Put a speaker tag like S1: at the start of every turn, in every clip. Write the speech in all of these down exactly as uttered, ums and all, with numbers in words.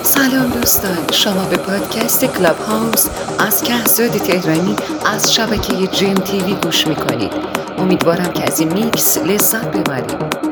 S1: سلام دوستان، شما به پادکست کلاب هاوس از کهزاد تهرانی از شبکه جیم تیوی گوش میکنید. امیدوارم که از این میکس لذت ببرید.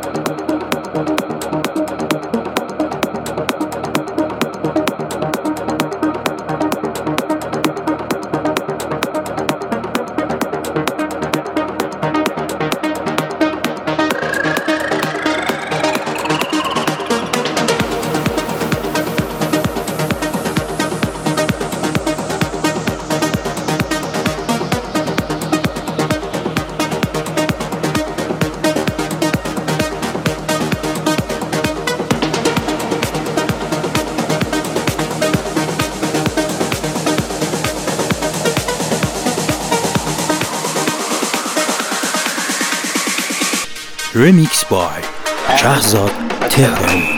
S2: Remix by شهزاد تهرانی.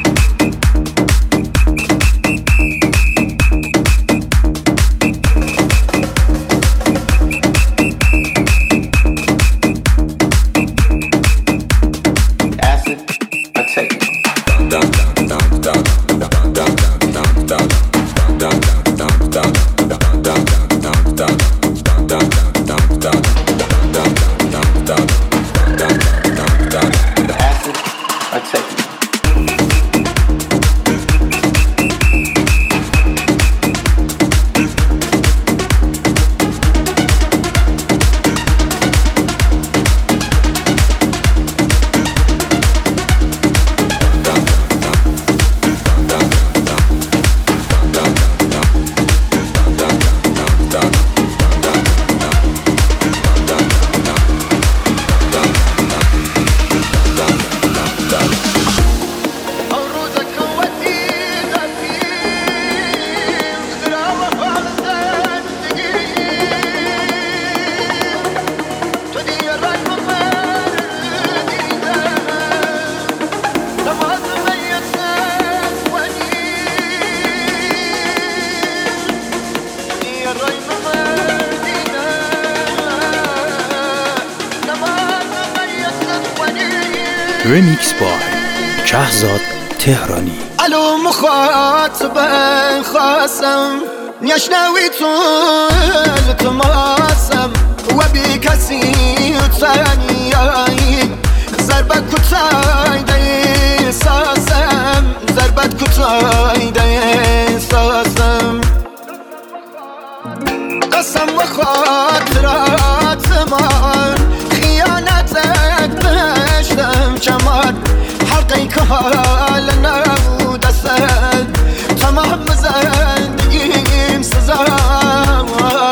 S2: Remix by شهزاد تهرانی.
S3: الو مخاطب خاصم يشنوي طول تماسم وبكسي ثاني ضربة كتاي دي ساسم ضربة كتاي دي ساسم قسم وخاطرات زمان خيانتك دشتم كمان حلقي كهال نود السد تمام زندگیم سزا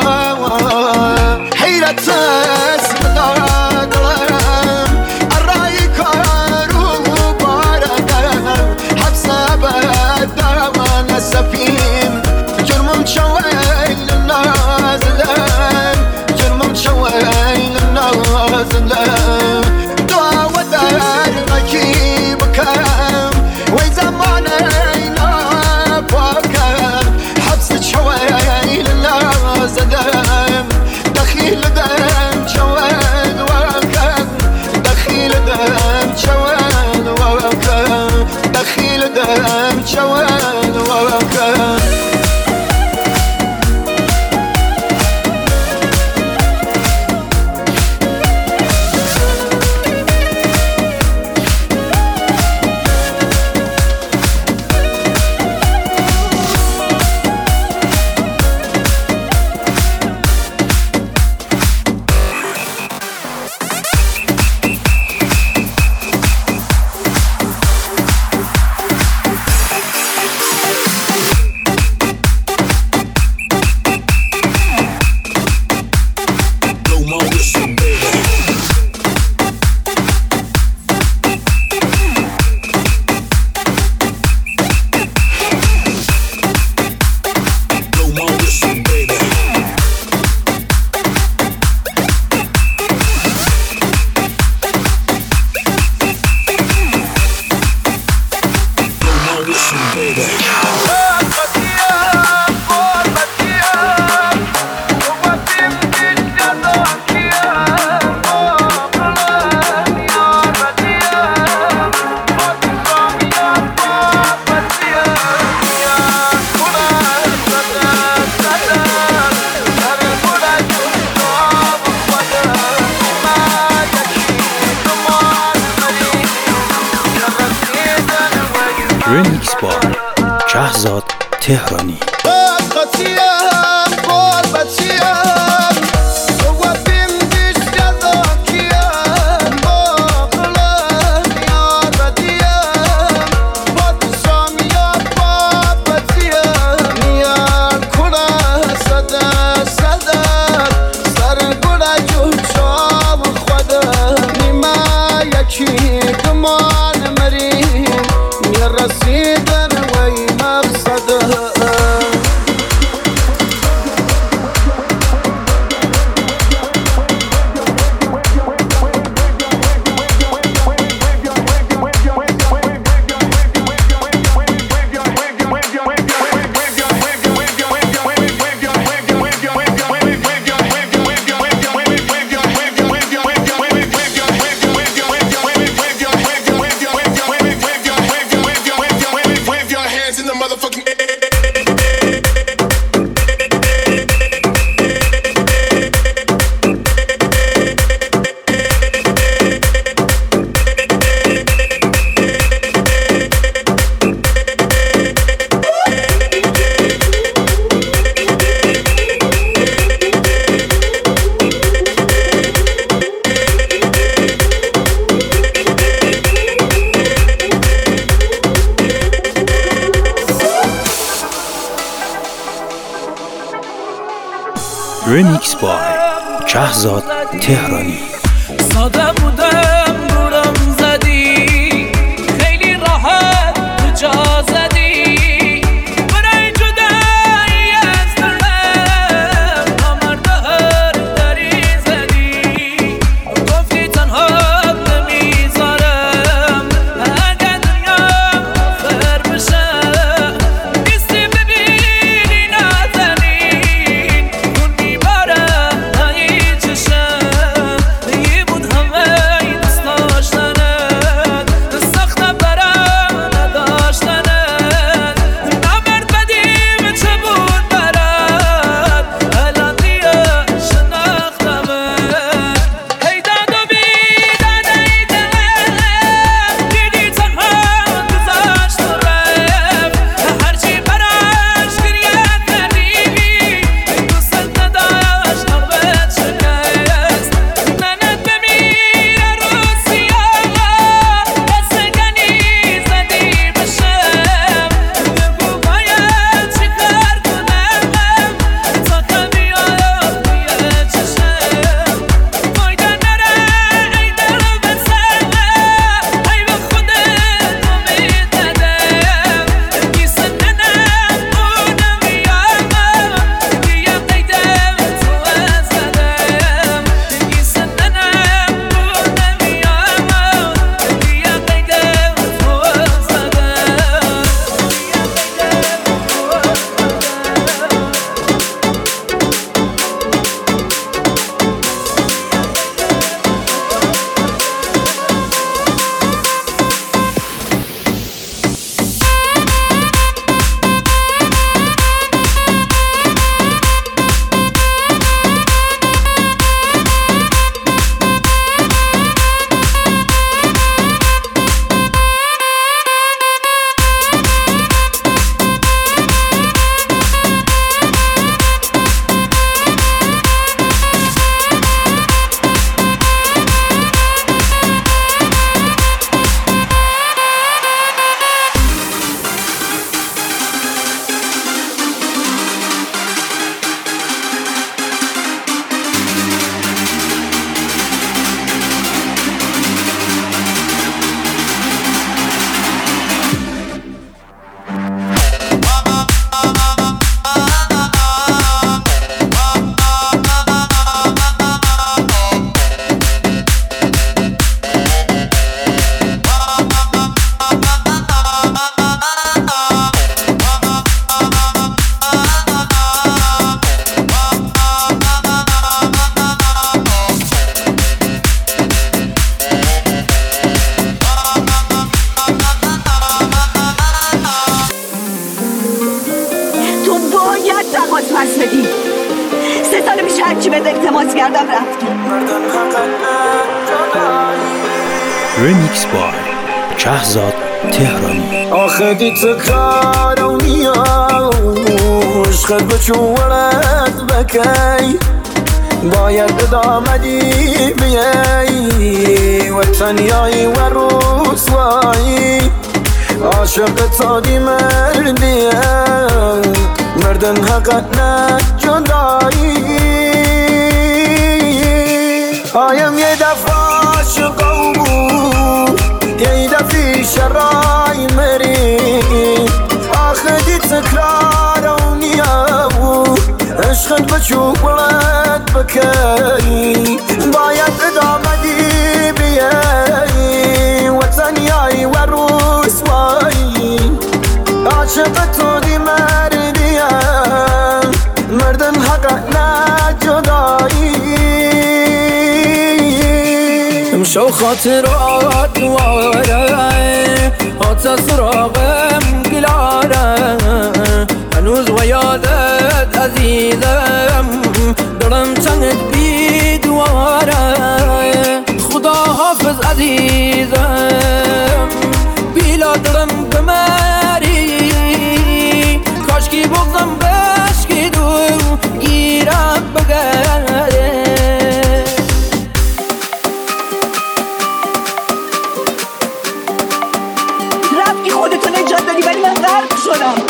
S3: حیرت اسمدارم الرای کارو باردم حبس بدم سفیم جرمم شویل نازلم جرمم شویل نازلم دعوة در غکی بکم وی زمانه نفاکم حبس شویل نازلم دخیل دم شویل وکم دخیل دم شویل وکم دخیل دم شویل وکم
S2: رمیکس با شهزاد تهرانی. رمیکس با شهزاد تهرانی.
S4: ساده بودم دورم زدی، خیلی راحت تو جا زدی، برای جدایی از دلم نامرده هر دری زدی، گفتی تنها نمیذارم اگه دنیا آخر بشه، نیستی ببینی نزنین خون میباره نهی چشم، یه بود همه دوست داشتنت سخته برم نداشتنت، نبرد بدیم چه بود برد الان دیگه شناختمت، هی داد و بیداد ای دلم دیدی تنها گذاشت و رفت، هرچی براش گریه کردی دوست نداشت قلبت شکست، ننت بمیره رو سیاه دست گنی زدی بشم، بگو باید چی کار کنم تا که بیاد توی چشم، فایده نره ای دل بزنم، ای به خودت امید ندم، گیسه ننم اونم بیامم دیگه قیدم تو زدم، گیسه ننم اونم بیامم دیگه قیدم تو
S5: تو باید تماس پس بدی. سه سال پیش هرچی بهت التماس کردم رفتی.
S2: رمیکس با شهزاد تهرانی.
S3: آخه دی تکرارونی عشقت بچو ولد بکی باید ادامدی بیایی و تنیایی و رسوایی عاشق تادی مردیه مردن حقت نه جدایی آیم یه دفعه عاشقو یه دفعه شرای مری آخه دی تکرارونی عشقت بچو ولد بکی باید ادامدی بیایی و تنیایی و رسوایی عاشق تو دی مردیه مردن حقا نه جدایی امشو خاطرات دواره حتی سراغم گلاره هنوز و یادت عزیزم دلم چنت بی دواره خدا حافظ عزیزم بیلا دلم بمری کاشکی بغزم بشکی دو گیرم بگره
S5: رفتی خودتو نجات دادی ولی من غرق شدم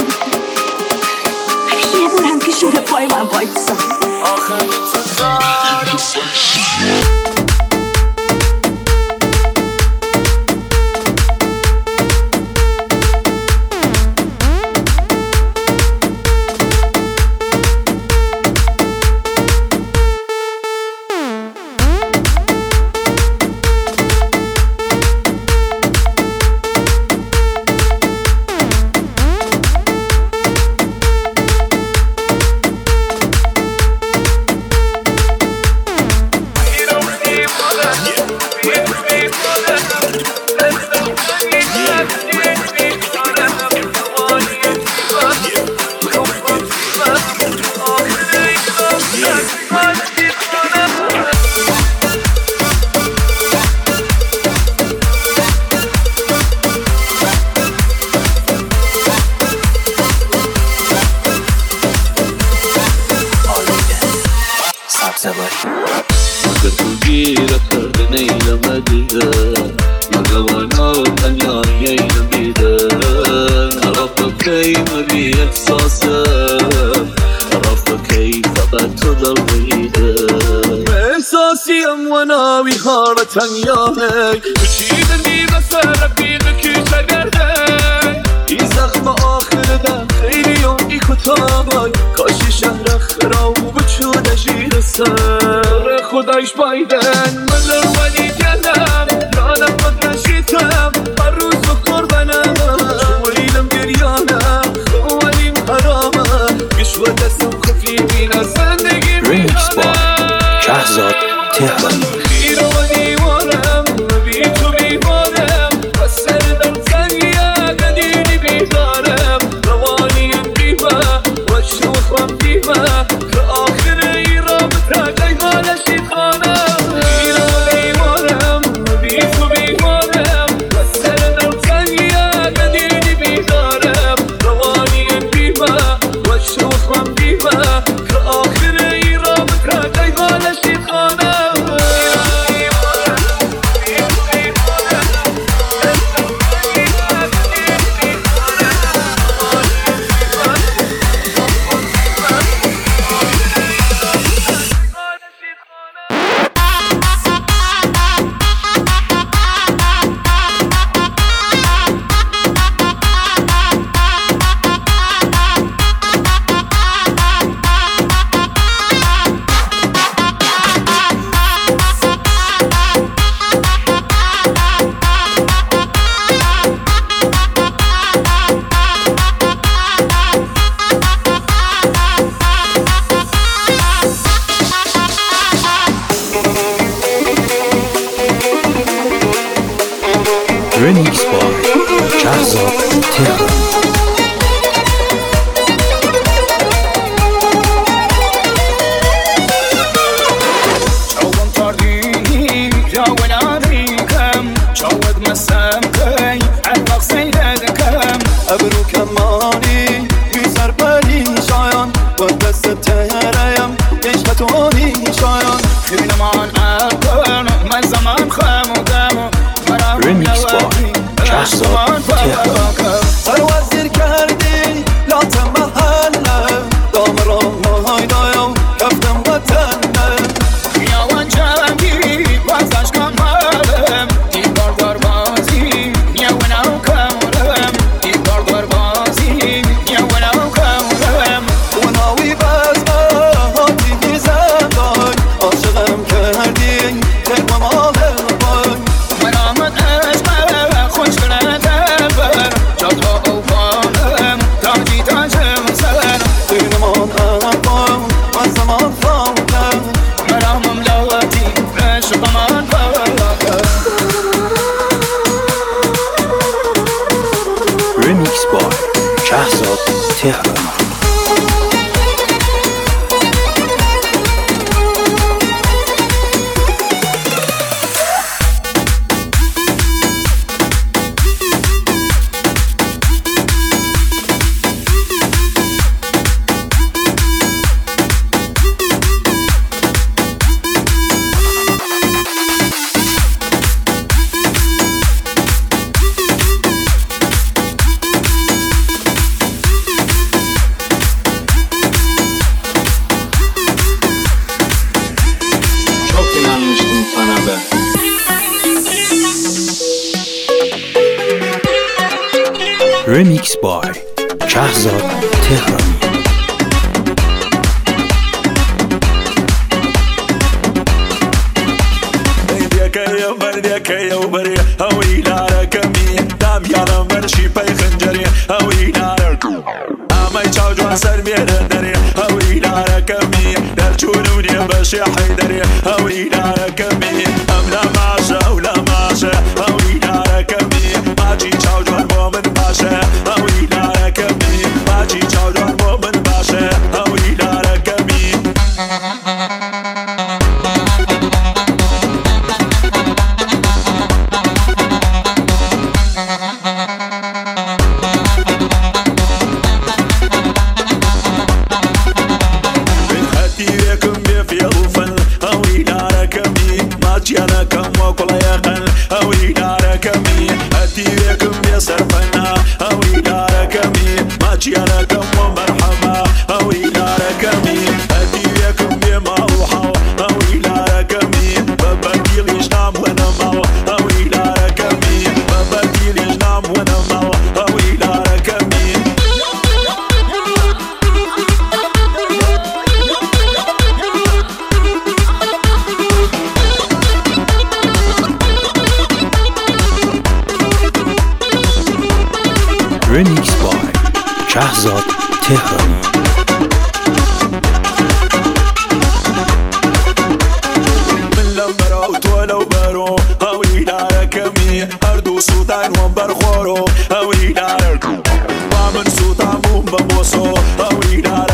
S5: یه بور هم که شده پای من وایسا
S6: مگه تو گیره کرده نیلمدیده مگه وانا تنیایی نمیده طرف کی مبی احساسه طرف کی فقط تو دل بریده احساسیم وناوی هاره تنیانه بچیدنی مثل رفیق کی چگرده این زخم آخر ده خیلی اون ای کتابای کاشی شهر خراو بچو نجیر سر خدایش بایدن من در ولی گلم یانم قد نشیتم هر روز بخوردنم شویلم گریانم خوالیم حرامم گشو دستم خفیفین از زندگی
S2: ریمیکس با شهزاد تهرانی.
S6: خیرانی وارم بی تو بیمارم و سر در زنگیه قدیری بیدارم روانیم بیمه و شوخم بیمه که آخر ای رابطه قیمانشی خانم
S7: ابرو کمانی بیزر پری شایان و دست تهریم عشقتونی شایان
S4: خیلمان اکن من زمان خمودم
S2: Remix by Shahzad Tehran.
S7: سر وزیر کردی لات محله دام را ماهای دایم کفتم وطنه
S4: خیاوان جنگی بازش کمالم دیگر دار بازی نیونم کمالم دیگر دار بازی نیونم کمالم
S7: اوناوی بزمه هاتی زندای عاشقم کردی ترم ماله بای
S4: من آمد عشقه خوش کنه دلبر جاد را اوفانم تاجی تاجم سر
S7: دینمان اقام و زمان خواهم
S4: مرامم لواتی عشقمان بلاکم
S2: Remix by Shahzad Tehran.
S6: Çok inanmıştım sana ben.
S2: Remix by Shahzad Tehran.
S8: يا بردك يا وبري هوي نارك مي دام يا مرشي باي خنجري هوي نارك اما يجاوج سر بين دري هوي نارك مي درجونوني بشي حيدري هوي نارك مي املا ماشا ولا ماشا هوي نارك مي ما جي جاوج المؤمن باشا هوي نارك مي ما جي جاوج المؤمن باشا هوي نارك مي
S2: Remix by Shahzad Tehran.
S8: من لمبرات ولو برو هوي نارك مي هردو سودان ومبر خورو هوي نارك ومن سودان بوم بموسو هوي نارك